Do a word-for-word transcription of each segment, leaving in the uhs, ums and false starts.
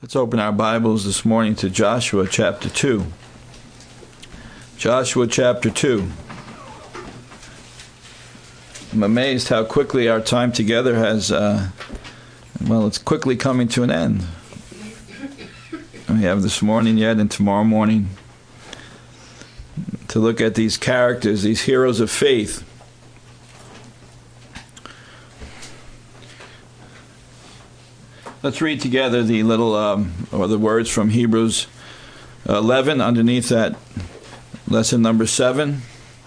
Let's open our Bibles this morning to Joshua chapter two. Joshua chapter two. I'm amazed how quickly our time together has, uh, well, it's quickly coming to an end. We have this morning yet and tomorrow morning to look at these characters, these heroes of faith. Let's read together the little, um, or the words from Hebrews eleven underneath that lesson number seven.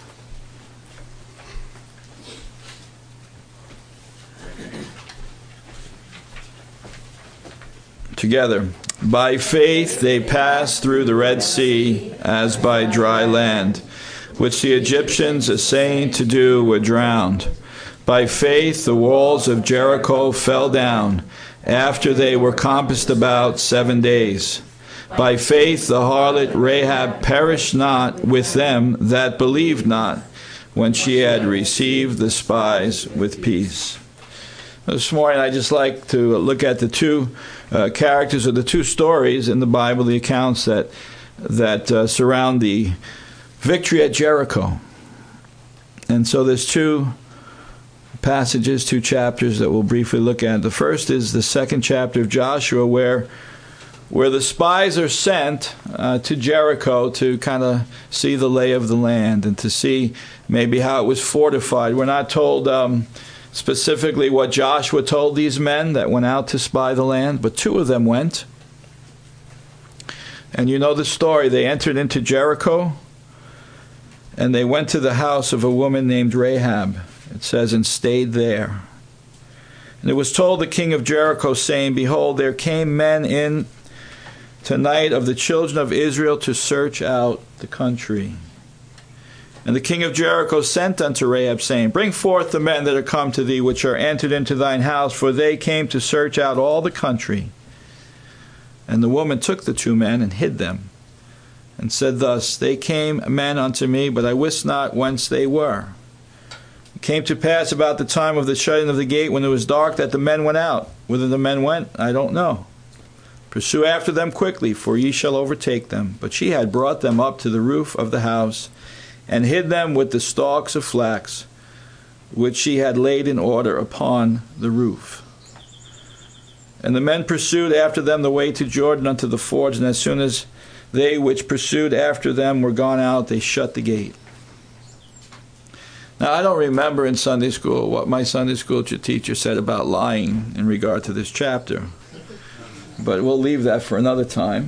Together. By faith they passed through the Red Sea as by dry land, which the Egyptians, essaying to do, were drowned. By faith the walls of Jericho fell down, after they were compassed about seven days. By faith the harlot Rahab perished not with them that believed not, when she had received the spies with peace. This morning I'd just like to look at the two uh, characters of the two stories in the Bible, the accounts that, that uh, surround the victory at Jericho. And so there's two passages, two chapters that we'll briefly look at. The first is the second chapter of Joshua, where where the spies are sent uh, to Jericho to kind of see the lay of the land and to see maybe how it was fortified. We're not told um, specifically what Joshua told these men that went out to spy the land, but two of them went. And you know the story. They entered into Jericho, and they went to the house of a woman named Rahab. It says, and stayed there. And it was told the king of Jericho, saying, Behold, there came men in tonight of the children of Israel to search out the country. And the king of Jericho sent unto Rahab, saying, Bring forth the men that are come to thee, which are entered into thine house, for they came to search out all the country. And the woman took the two men and hid them, and said thus, They came men unto me, but I wist not whence they were. It came to pass about the time of the shutting of the gate, when it was dark, that the men went out. Whither the men went, I don't know. Pursue after them quickly, for ye shall overtake them. But she had brought them up to the roof of the house, and hid them with the stalks of flax, which she had laid in order upon the roof. And the men pursued after them the way to Jordan unto the fords, and as soon as they which pursued after them were gone out, they shut the gate. Now, I don't remember in Sunday school what my Sunday school teacher said about lying in regard to this chapter, but we'll leave that for another time.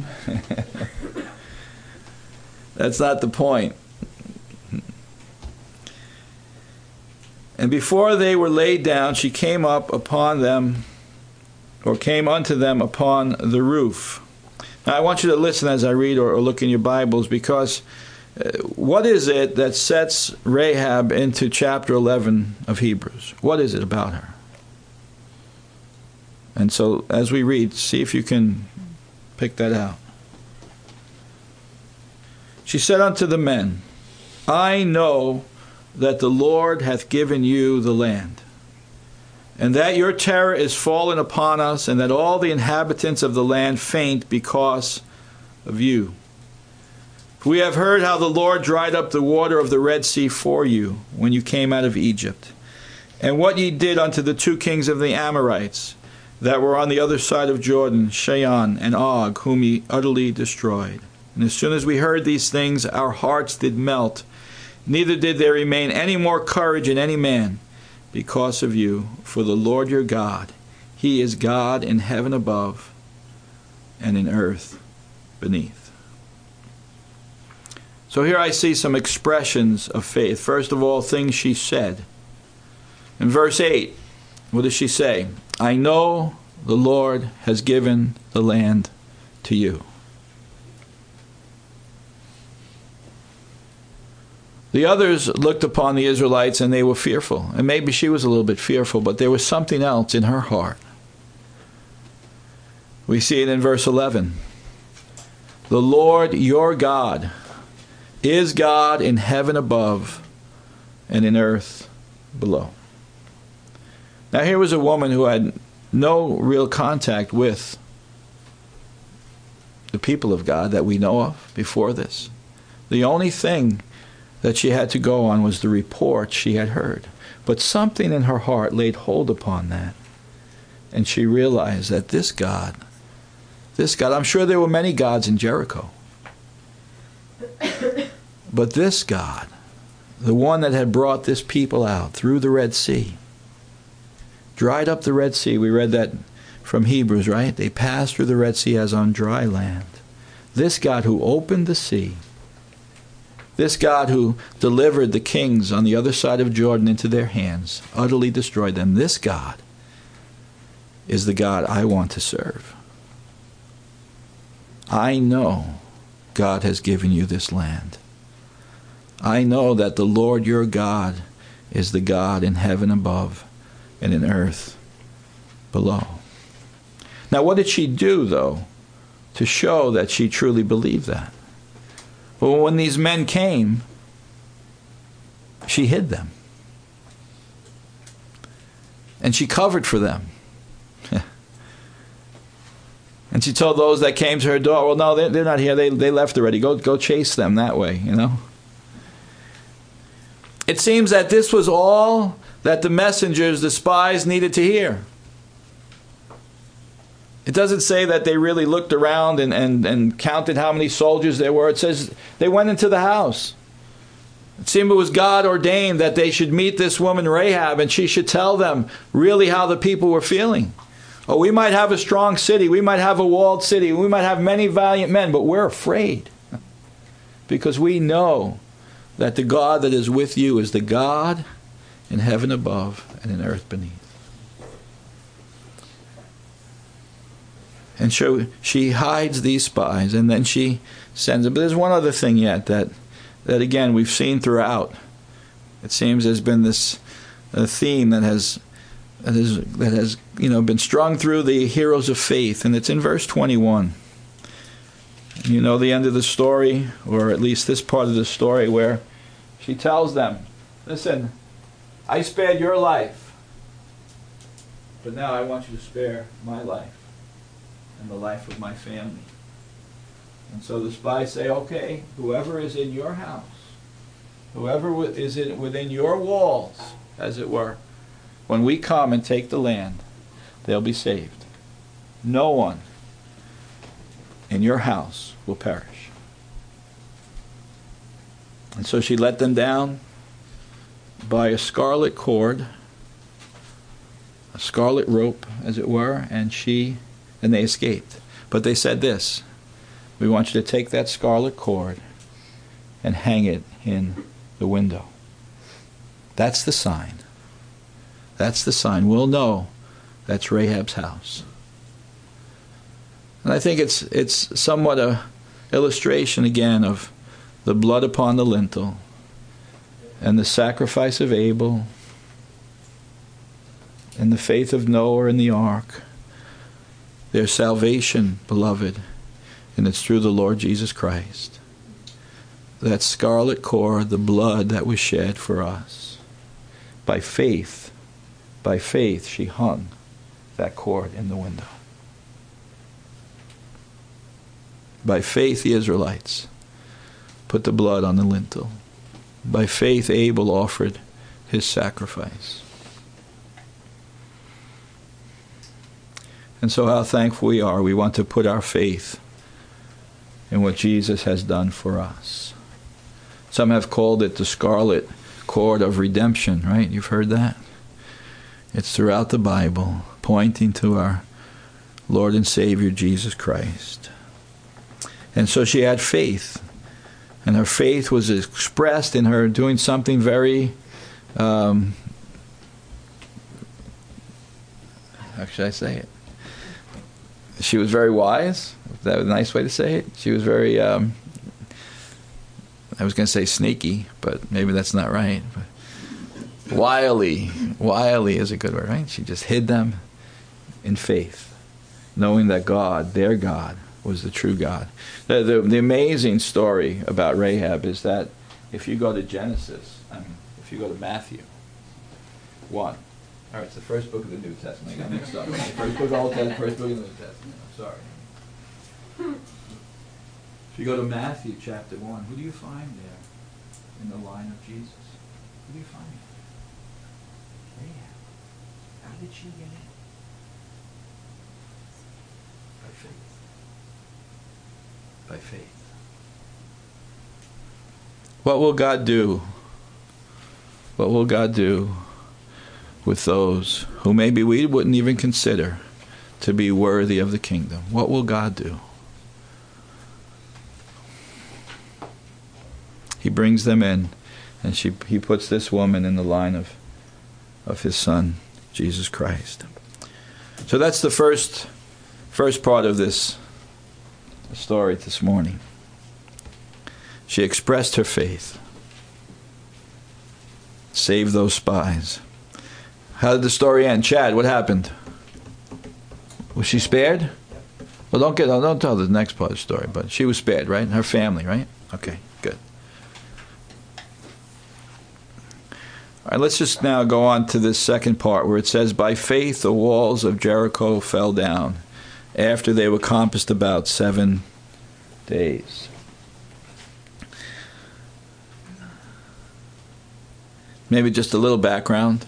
That's not the point. And before they were laid down, she came up upon them, or came unto them upon the roof. Now, I want you to listen as I read or, or look in your Bibles, because uh, what is it that sets Rahab into chapter eleven of Hebrews? What is it about her? And so, as we read, see if you can pick that out. She said unto the men, I know that the Lord hath given you the land, and that your terror is fallen upon us, and that all the inhabitants of the land faint because of you. For we have heard how the Lord dried up the water of the Red Sea for you when you came out of Egypt, and what ye did unto the two kings of the Amorites that were on the other side of Jordan, Sihon and Og, whom ye utterly destroyed. And as soon as we heard these things, our hearts did melt, neither did there remain any more courage in any man, because of you. For the Lord your God, He is God in heaven above and in earth beneath. So here I see some expressions of faith. First of all, things she said. In verse eight, what does she say? I know the Lord has given the land to you. The others looked upon the Israelites and they were fearful. And maybe she was a little bit fearful, but there was something else in her heart. We see it in verse eleven. The Lord your God is God in heaven above and in earth below. Now here was a woman who had no real contact with people of God that we know of before this. The only thing that she had to go on was the report she had heard. But something in her heart laid hold upon that. And she realized that this God, this God, I'm sure there were many gods in Jericho. But this God, the one that had brought this people out through the Red Sea, dried up the Red Sea. We read that from Hebrews, right? They passed through the Red Sea as on dry land. This God who opened the sea, this God who delivered the kings on the other side of Jordan into their hands, utterly destroyed them, this God is the God I want to serve. I know God has given you this land. I know that the Lord your God is the God in heaven above and in earth below. Now, what did she do, though, to show that she truly believed that? Well, when these men came, she hid them. And she covered for them. And she told those that came to her door, well, no, they're, they're not here. They, they left already. Go, go chase them that way, you know. It seems that this was all that the messengers, the spies, needed to hear. It doesn't say that they really looked around and, and, and counted how many soldiers there were. It says they went into the house. It seemed it was God ordained that they should meet this woman Rahab, and she should tell them really how the people were feeling. Oh, we might have a strong city. We might have a walled city. We might have many valiant men, but we're afraid because we know that the God that is with you is the God in heaven above and in earth beneath. And so she hides these spies, and then she sends them. But there's one other thing yet that, that again, we've seen throughout. It seems there's been this uh, theme that has, that has, that has, you know, been strung through the heroes of faith, and it's in verse twenty-one. You know the end of the story, or at least this part of the story, where she tells them, listen, I spared your life, but now I want you to spare my life and the life of my family. And so the spies say, okay, whoever is in your house, whoever is in, within your walls, as it were, when we come and take the land, they'll be saved. No one in your house will perish. And so she let them down by a scarlet cord, a scarlet rope, as it were, and she and they escaped. But they said this, we want you to take that scarlet cord and hang it in the window. That's the sign. That's the sign. We'll know that's Rahab's house. And I think it's it's somewhat a illustration again of the blood upon the lintel and the sacrifice of Abel and the faith of Noah in the ark. There's salvation, beloved, and it's through the Lord Jesus Christ. That scarlet cord, the blood that was shed for us. By faith, by faith, she hung that cord in the window. By faith, the Israelites put the blood on the lintel. By faith, Abel offered his sacrifice. And so how thankful we are. We want to put our faith in what Jesus has done for us. Some have called it the scarlet cord of redemption, right? You've heard that? It's throughout the Bible, pointing to our Lord and Savior, Jesus Christ. And so she had faith. And her faith was expressed in her doing something very, um, how should I say it? She was very wise. Is that a nice way to say it? She was very, um, I was going to say sneaky, but maybe that's not right. But wily. Wily is a good word, right? She just hid them in faith, knowing that God, their God, was the true God. The, the, the amazing story about Rahab is that if you go to Genesis, I mean, if you go to Matthew one, all right, it's the first book of the New Testament. I got mixed up. The first book of the Old Testament, first book of the New Testament. I'm sorry. If you go to Matthew chapter one, who do you find there in the line of Jesus? Who do you find? Rahab. How did she get in? By faith. By faith. What will God do? What will God do with those who maybe we wouldn't even consider to be worthy of the kingdom? What will God do? He brings them in, and she, he puts this woman in the line of, of his son, Jesus Christ. So that's the first, first part of this story this morning. She expressed her faith. Saved those spies. How did the story end? Chad, what happened? Was she spared? Well, don't get, don't tell the next part of the story, but she was spared, right? Her family, right? Okay, good. All right, let's just now go on to this second part where it says, by faith the walls of Jericho fell down after they were compassed about seven days. Maybe just a little background.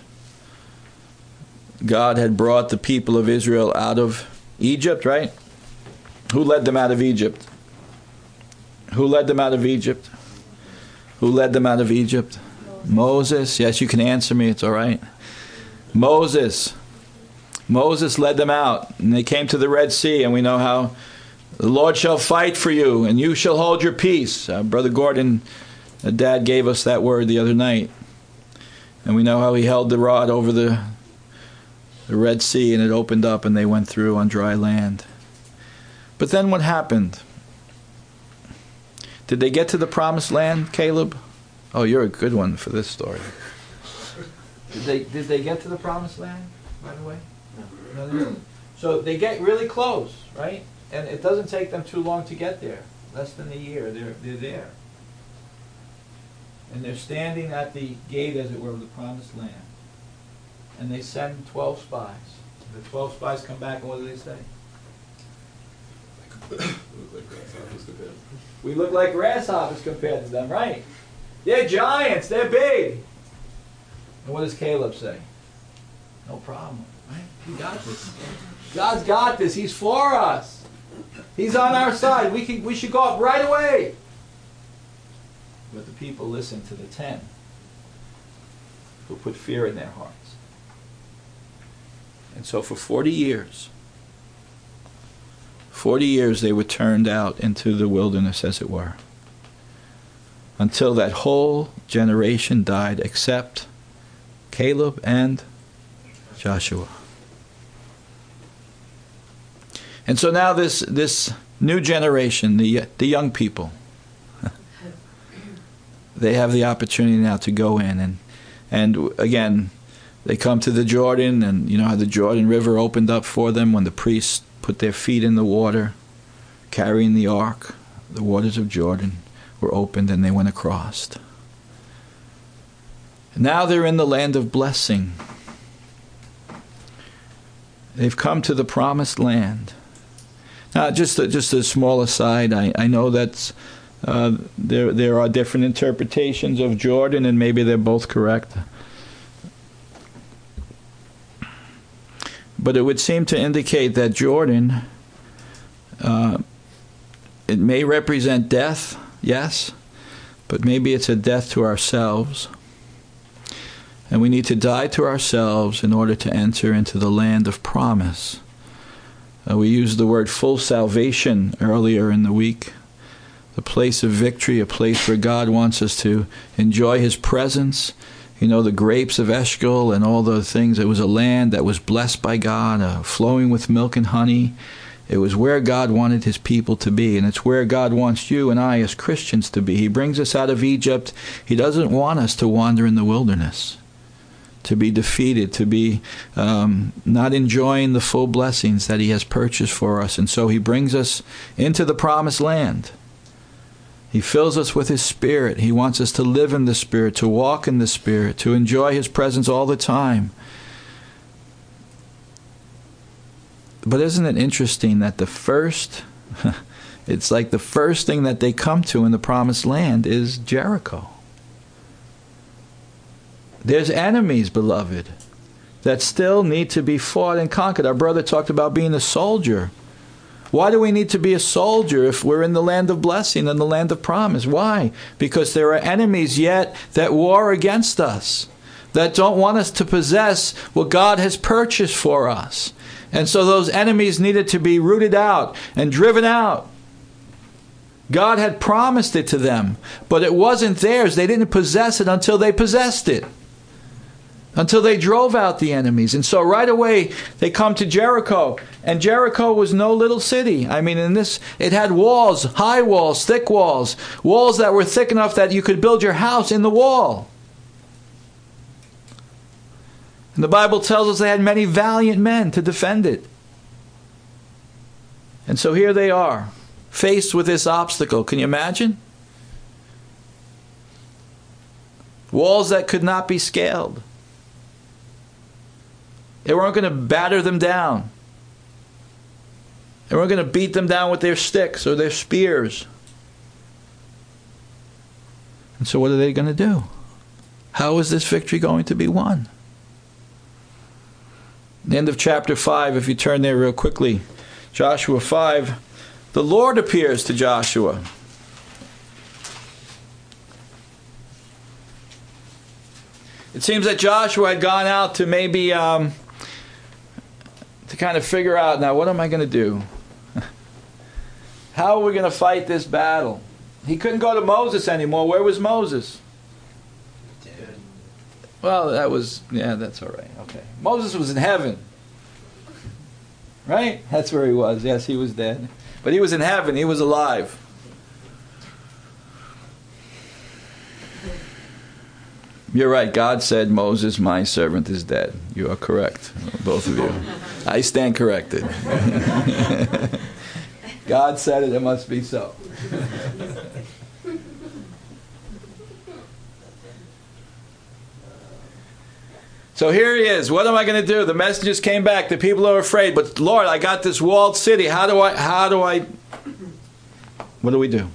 God had brought the people of Israel out of Egypt, right? Who led them out of Egypt? Who led them out of Egypt? Who led them out of Egypt? Moses. Yes, you can answer me. It's all right. Moses. Moses led them out, and they came to the Red Sea, and we know how the Lord shall fight for you, and you shall hold your peace. Uh, Brother Gordon, uh, Dad gave us that word the other night. And we know how he held the rod over the, the Red Sea, and it opened up, and they went through on dry land. But then what happened? Did they get to the promised land, Caleb? Oh, you're a good one for this story. Did they did they get to the promised land, by the way? No, they didn't. So they get really close, right? And it doesn't take them too long to get there. Less than a year, they're they're there. And they're standing at the gate, as it were, of the promised land. And they send twelve spies. The twelve spies come back, and what do they say? We look like grasshoppers compared to them, right? They're giants, they're big. And what does Caleb say? No problem, right? He got this. God's got this. He's for us. He's on our side. We can, we should go up right away. But the people listened to the ten who put fear in their hearts. And so for forty years, forty years they were turned out into the wilderness, as it were, until that whole generation died except Caleb and Joshua. And so now this this new generation, the the young people, they have the opportunity now to go in, and and again they come to the Jordan, and you know how the Jordan River opened up for them when the priests put their feet in the water carrying the ark. The waters of Jordan were opened and they went across. Now they're in the land of blessing. They've come to the promised land. Now, just a, just a small aside, I, I know that uh, there there are different interpretations of Jordan, and maybe they're both correct. But it would seem to indicate that Jordan, uh, it may represent death, yes, but maybe it's a death to ourselves. And we need to die to ourselves in order to enter into the land of promise. Uh, we used the word full salvation earlier in the week. The place of victory, a place where God wants us to enjoy His presence. You know, the grapes of Eshcol and all the things. It was a land that was blessed by God, uh, flowing with milk and honey. It was where God wanted His people to be, and it's where God wants you and I as Christians to be. He brings us out of Egypt. He doesn't want us to wander in the wilderness, to be defeated, to be um, not enjoying the full blessings that He has purchased for us. And so He brings us into the promised land. He fills us with His Spirit. He wants us to live in the Spirit, to walk in the Spirit, to enjoy His presence all the time. But isn't it interesting that the first, It's like the first thing that they come to in the promised land is Jericho. There's enemies, beloved, that still need to be fought and conquered. Our brother talked about being a soldier. Why do we need to be a soldier if we're in the land of blessing and the land of promise? Why? Because there are enemies yet that war against us, that don't want us to possess what God has purchased for us. And so those enemies needed to be rooted out and driven out. God had promised it to them, but it wasn't theirs. They didn't possess it until they possessed it, until they drove out the enemies. And so right away they come to Jericho. And Jericho was no little city. I mean, in this, it had walls, high walls, thick walls, walls that were thick enough that you could build your house in the wall. And the Bible tells us they had many valiant men to defend it. And so here they are, faced with this obstacle. Can you imagine? Walls that could not be scaled. They weren't going to batter them down. They weren't going to beat them down with their sticks or their spears. And so what are they going to do? How is this victory going to be won? The end of chapter five, if you turn there real quickly, Joshua five, the Lord appears to Joshua. It seems that Joshua had gone out to maybe um, to kind of figure out, now what am I going to do? How are we going to fight this battle? He couldn't go to Moses anymore. Where was Moses? Dead. Well, that was, yeah, that's all right. Okay. Moses was in heaven. Right? That's where he was. Yes, he was dead. But he was in heaven. He was alive. You're right. God said, Moses, my servant, is dead. You are correct, both of you. I stand corrected. God said it, it must be so. So here he is. What am I going to do? The messengers came back. The people are afraid. But Lord, I got this walled city. How do I, how do I, what do we do?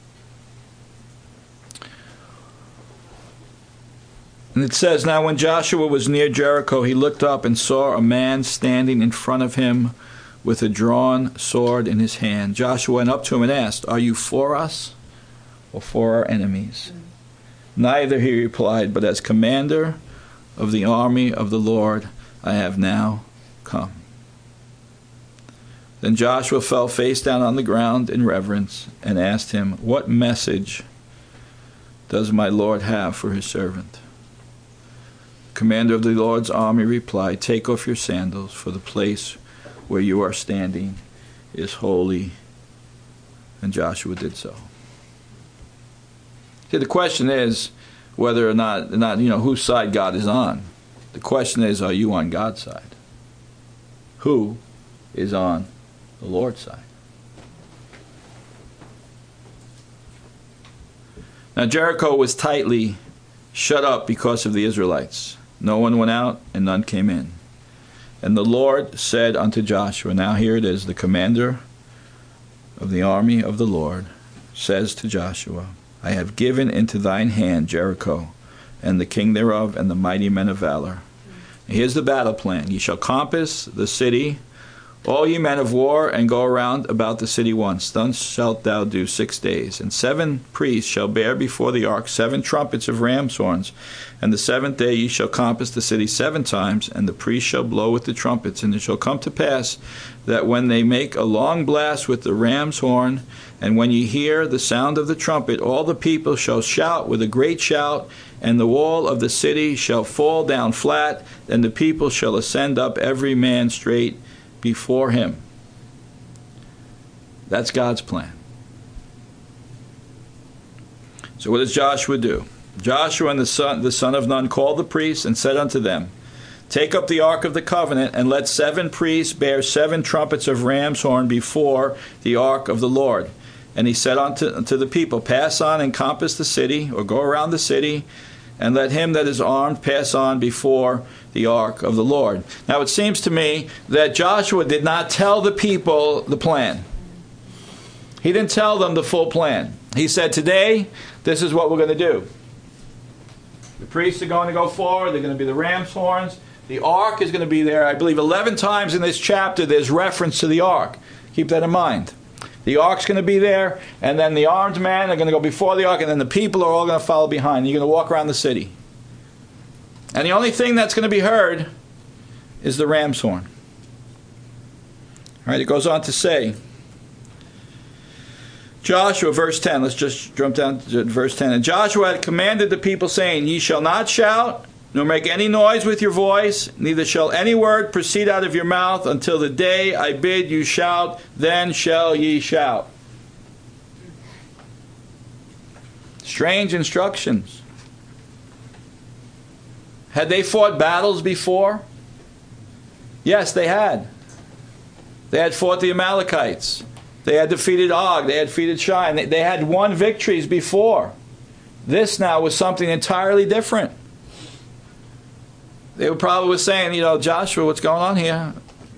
And it says, now when Joshua was near Jericho, he looked up and saw a man standing in front of him with a drawn sword in his hand. Joshua went up to him and asked, are you for us or for our enemies? Neither, he replied, but as commander of the army of the Lord, I have now come. Then Joshua fell face down on the ground in reverence and asked him, what message does my Lord have for his servant? The commander of the Lord's army replied, take off your sandals, for the place where you are standing is holy. And Joshua did so. See, the question is whether or not, not, you know, whose side God is on. The question is, are you on God's side? Who is on the Lord's side? Now Jericho was tightly shut up because of the Israelites. No one went out and none came in. And the Lord said unto Joshua, now here it is, the commander of the army of the Lord says to Joshua, I have given into thine hand Jericho, and the king thereof, and the mighty men of valor. And here's the battle plan. Ye shall compass the city, all ye men of war, and go around about the city once. Thus shalt thou do six days. And seven priests shall bear before the ark seven trumpets of ram's horns. And the seventh day ye shall compass the city seven times, and the priests shall blow with the trumpets. And it shall come to pass that when they make a long blast with the ram's horn, and when ye hear the sound of the trumpet, all the people shall shout with a great shout, and the wall of the city shall fall down flat, and the people shall ascend up every man straight before him. That's God's plan. So what does Joshua do? Joshua and the son, the son of Nun called the priests and said unto them, take up the ark of the covenant, and let seven priests bear seven trumpets of ram's horn before the ark of the Lord. And he said unto, unto the people, pass on and compass the city, or go around the city, and let him that is armed pass on before the ark of the Lord. Now it seems to me that Joshua did not tell the people the plan. He didn't tell them the full plan. He said, today, this is what we're going to do. The priests are going to go forward. They're going to be the ram's horns. The ark is going to be there. I believe eleven times in this chapter there's reference to the ark. Keep that in mind. The ark's going to be there, and then the armed men are going to go before the ark, and then the people are all going to follow behind. You're going to walk around the city. And the only thing that's going to be heard is the ram's horn. All right, it goes on to say, Joshua, verse ten, let's just jump down to verse ten. And Joshua had commanded the people, saying, Ye shall not shout, nor make any noise with your voice, neither shall any word proceed out of your mouth until the day I bid you shout, then shall ye shout. Strange instructions. Had they fought battles before? Yes, they had. They had fought the Amalekites. They had defeated Og. They had defeated Shai. They, they had won victories before. This now was something entirely different. They were probably saying, you know, Joshua, what's going on here?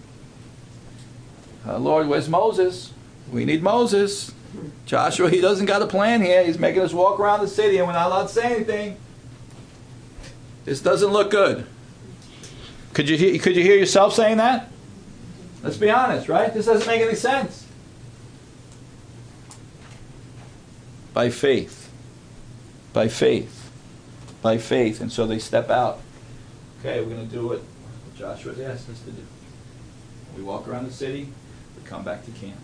Uh, Lord, where's Moses? We need Moses. Joshua, he doesn't got a plan here. He's making us walk around the city and we're not allowed to say anything. This doesn't look good. Could you hear, could you hear yourself saying that? Let's be honest, right? This doesn't make any sense. By faith. By faith. By faith. And so they step out. Okay, we're going to do what Joshua asked us to do. We walk around the city. We come back to camp.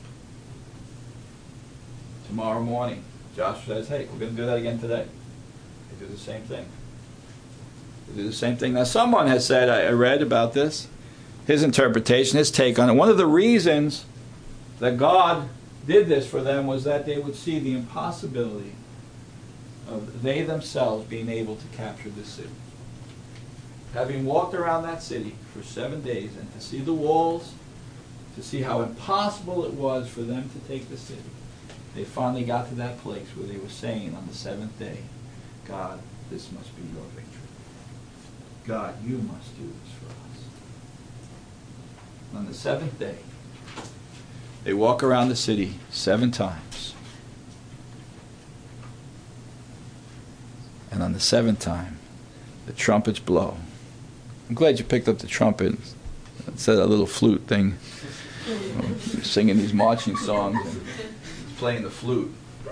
Tomorrow morning, Joshua says, hey, we're going to do that again today. They do the same thing. They do the same thing. Now, someone has said, I read about this, his interpretation, his take on it. One of the reasons that God did this for them was that they would see the impossibility of they themselves being able to capture this city. Having walked around that city for seven days and to see the walls, to see how impossible it was for them to take the city, they finally got to that place where they were saying on the seventh day, God, this must be your victory. God, you must do this for us. On the seventh day, they walk around the city seven times. And on the seventh time, the trumpets blow. I'm glad you picked up the trumpet instead of that little flute thing. You're singing these marching songs and playing the flute.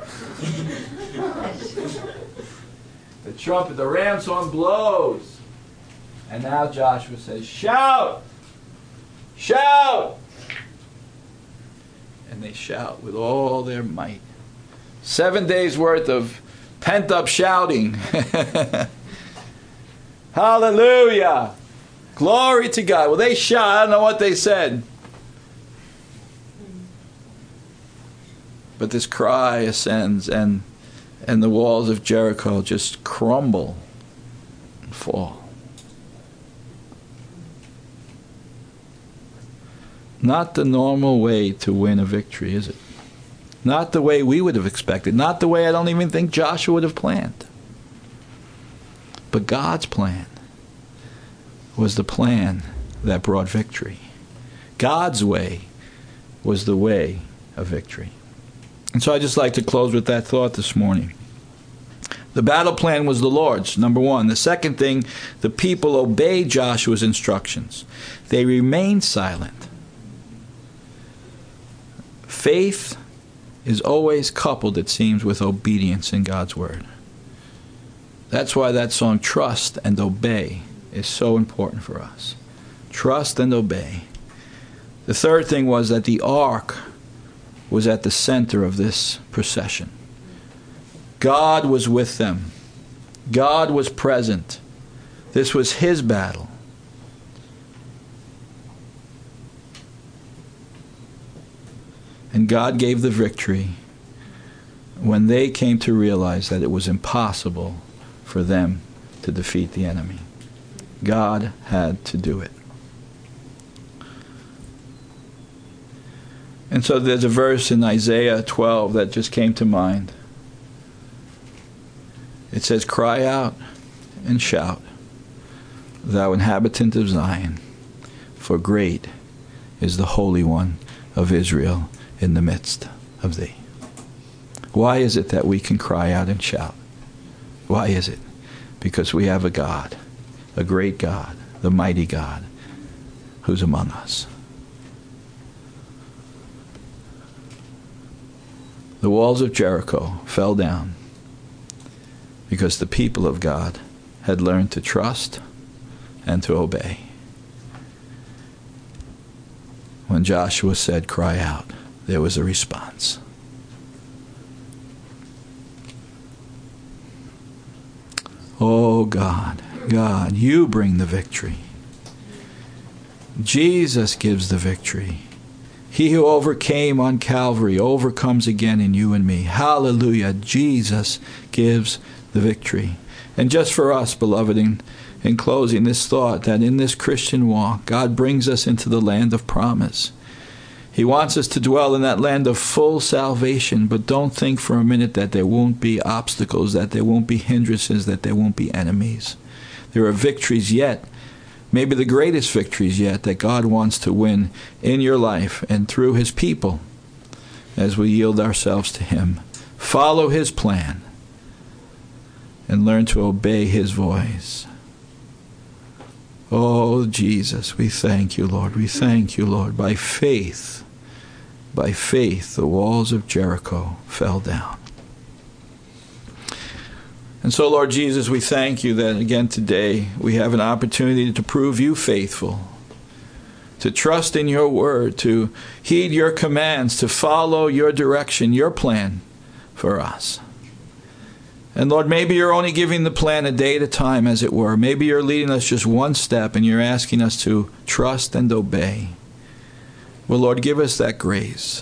The trumpet, the ram's horn blows. And now Joshua says, shout! Shout! And they shout with all their might. Seven days worth of pent-up shouting. Hallelujah! Glory to God. Well, they shout. I don't know what they said. But this cry ascends, and and the walls of Jericho just crumble and fall. Not the normal way to win a victory, is it? Not the way we would have expected. Not the way I don't even think Joshua would have planned. But God's plan was the plan that brought victory. God's way was the way of victory. And so I'd just like to close with that thought this morning. The battle plan was the Lord's, number one. The second thing, the people obeyed Joshua's instructions. They remained silent. Faith is always coupled, it seems, with obedience in God's word. That's why that song, Trust and Obey, is so important for us. Trust and obey. The third thing was that the ark was at the center of this procession. God was with them. God was present. This was his battle. And God gave the victory when they came to realize that it was impossible for them to defeat the enemy. God had to do it. And so there's a verse in Isaiah twelve that just came to mind. It says, cry out and shout, thou inhabitant of Zion, for great is the Holy One of Israel in the midst of thee. Why is it that we can cry out and shout? Why is it? Because we have a God, a great God, the mighty God, who's among us. The walls of Jericho fell down because the people of God had learned to trust and to obey. When Joshua said, cry out, there was a response. Oh God, God, you bring the victory. Jesus gives the victory. He who overcame on Calvary overcomes again in you and me. Hallelujah. Jesus gives the victory. And just for us, beloved, in, in closing, this thought that in this Christian walk, God brings us into the land of promise. He wants us to dwell in that land of full salvation, but don't think for a minute that there won't be obstacles, that there won't be hindrances, that there won't be enemies. There are victories yet, maybe the greatest victories yet, that God wants to win in your life and through his people as we yield ourselves to him. Follow his plan and learn to obey his voice. Oh, Jesus, we thank you, Lord. We thank you, Lord. By faith, by faith, the walls of Jericho fell down. And so, Lord Jesus, we thank you that again today we have an opportunity to prove you faithful, to trust in your word, to heed your commands, to follow your direction, your plan for us. And Lord, maybe you're only giving the plan a day at a time, as it were. Maybe you're leading us just one step and you're asking us to trust and obey. Well, Lord, give us that grace.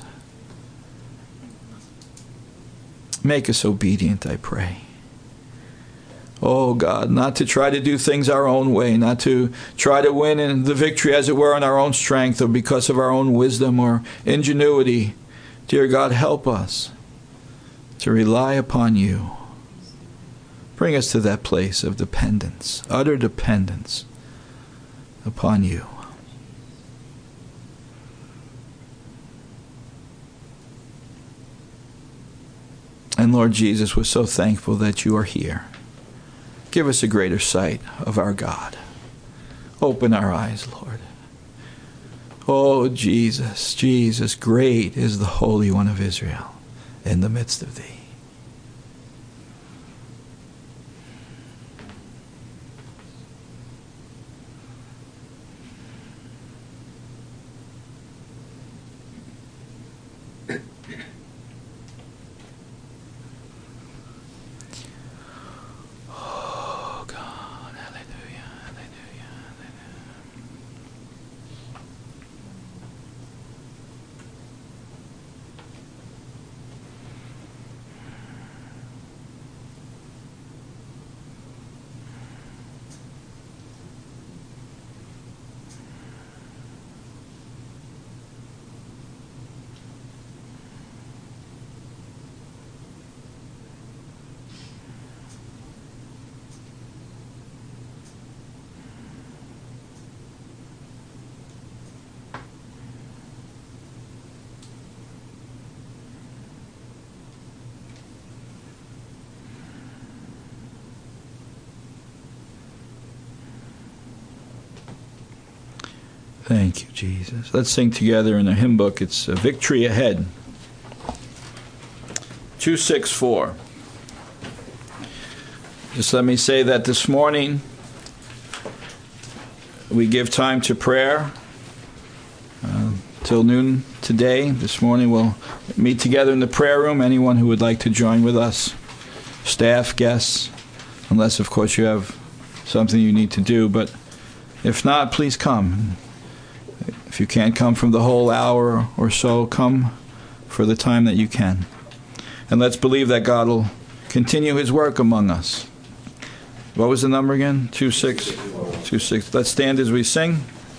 Make us obedient, I pray. Oh, God, not to try to do things our own way, not to try to win in the victory, as it were, in our own strength or because of our own wisdom or ingenuity. Dear God, help us to rely upon you. Bring us to that place of dependence, utter dependence upon you. And Lord Jesus, we're so thankful that you are here. Give us a greater sight of our God. Open our eyes, Lord. Oh, Jesus, Jesus, great is the Holy One of Israel in the midst of thee. Thank you, Jesus. Let's sing together in the hymn book. It's a Victory Ahead. two sixty-four. Just let me say that this morning we give time to prayer uh, till noon today. This morning we'll meet together in the prayer room. Anyone who would like to join with us, staff, guests, unless, of course, you have something you need to do. But if not, please come. If you can't come from the whole hour or so, come for the time that you can. And let's believe that God will continue his work among us. What was the number again? Two six, two six. Let's stand as we sing.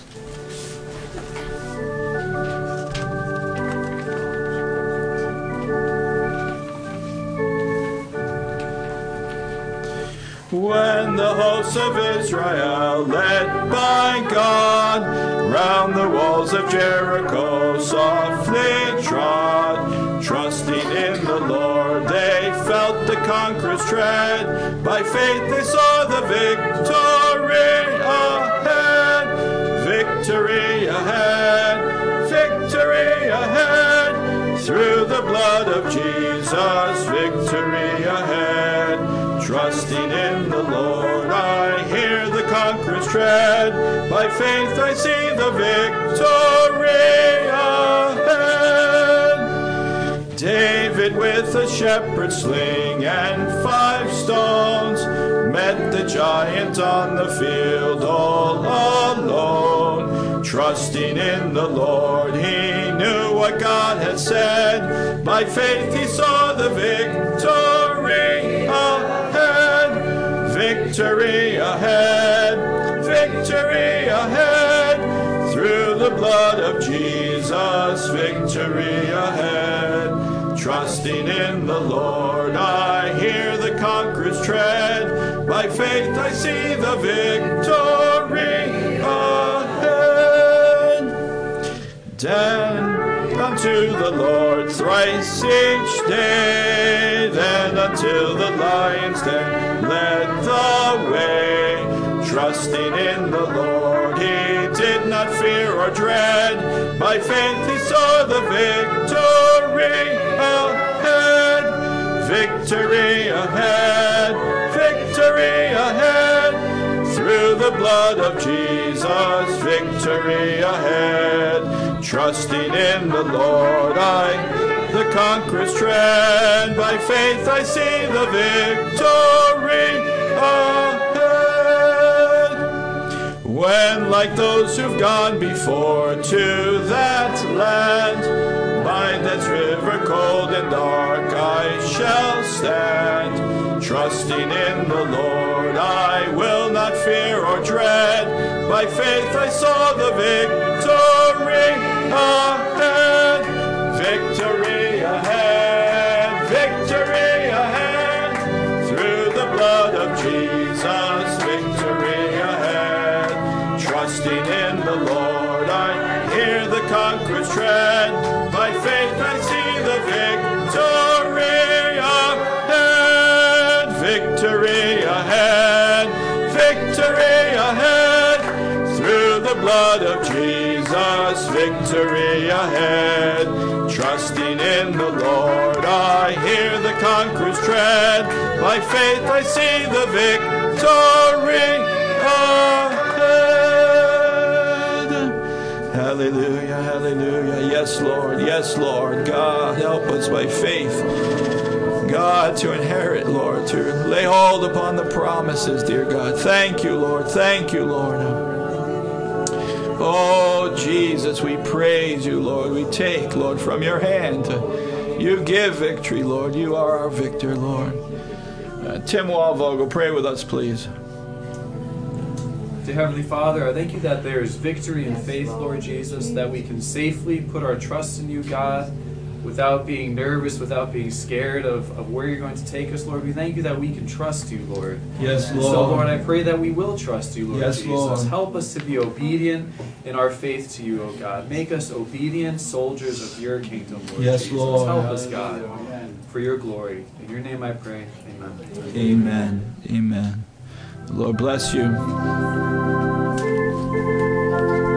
When the hosts of Israel, led by God, round the walls of Jericho softly trod, Trusting in the Lord, they felt the conqueror's tread. By faith they saw the victory ahead. Victory ahead. Victory ahead. Through the blood of Jesus, victory ahead. Trusting in the Lord, I hear the conqueror's tread. By faith I see the victory ahead. David with a shepherd's sling and five stones met the giant on the field all alone. Trusting in the Lord, he knew what God had said. By faith he saw the victory ahead. Victory ahead. Victory ahead. Through the blood of Jesus, victory ahead. Trusting in the Lord, I hear the conqueror's tread. By faith I see the victory ahead. Then unto the Lord thrice each day, then until the lion's den led the way. Trusting in the Lord, he did not fear or dread. By faith he saw the victory ahead. Victory ahead. Victory ahead. Through the blood of Jesus, victory ahead. Trusting in the Lord, I the conqueror's tread. By faith I see the victory ahead. When, like those who've gone before to that land, by that river cold and dark I shall stand. Trusting in the Lord, I will not fear or dread. By faith I saw the victory ahead. Victory ahead. Victory ahead. Through the blood of Jesus, victory ahead. Trusting in the Lord, I hear the conqueror's tread. By faith I see the victory ahead. Victory ahead. Victory ahead. Through the blood of Jesus, victory ahead. Trusting in the Lord, I hear the conqueror's tread. By faith I see the victory ahead. Hallelujah, hallelujah. Yes, Lord, yes, Lord. God, help us by faith, God, to inherit, Lord, to lay hold upon the promises, dear God. Thank you, Lord. Thank you, Lord. Oh, Jesus, we praise you, Lord. We take, Lord, from your hand. You give victory, Lord. You are our victor, Lord. Uh, Tim Walvogel, pray with us, please. Dear Heavenly Father, I thank you that there is victory in faith, Lord Jesus, that we can safely put our trust in you, God, without being nervous, without being scared of, of where you're going to take us, Lord. We thank you that we can trust you, Lord. Yes, Lord. So, Lord, I pray that we will trust you, Lord yes, Jesus. Lord. Help us to be obedient in our faith to you, O God. Make us obedient soldiers of your kingdom, Lord yes, Jesus. Lord. Help us, God, for your glory. In your name I pray. Amen. Amen. Amen. The Lord bless you.